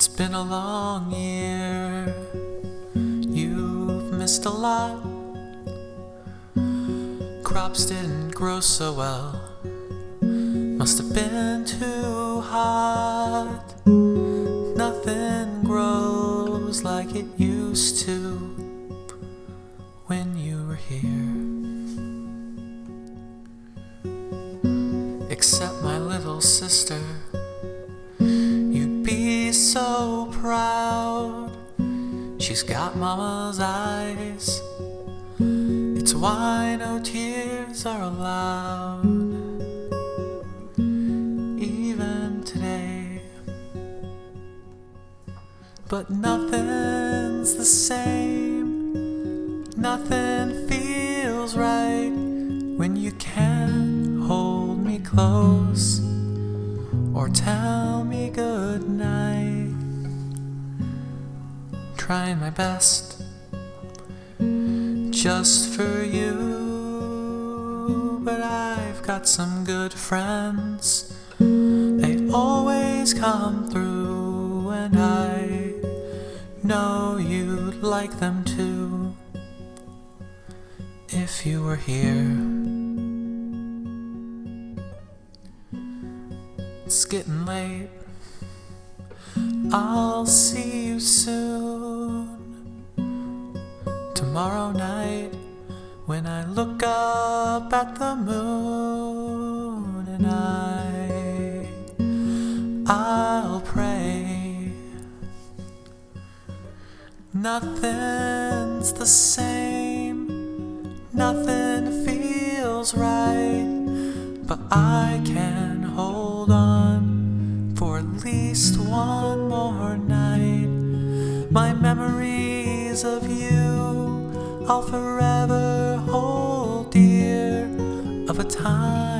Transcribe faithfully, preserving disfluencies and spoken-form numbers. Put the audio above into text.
It's been a long year. You've missed a lot. Crops didn't grow so well. Must have been too hot. Nothing grows like it used to when you were here. Except my little sister. You'd be so proud. She's got mama's eyes. It's why no tears are allowed. Even today. But nothing's the same. Nothing feels right when you can't hold me close or tell me good night. Trying my best just for you, but I've got some good friends. They always come through, and I know you'd like them too if you were here. It's getting late. I'll see you soon. Tomorrow night, when I look up at the moon, and I, I'll pray. Nothing's the same. Nothing feels right, but I can hold on for at least one more night. My memories of you I'll forever hold dear, of a time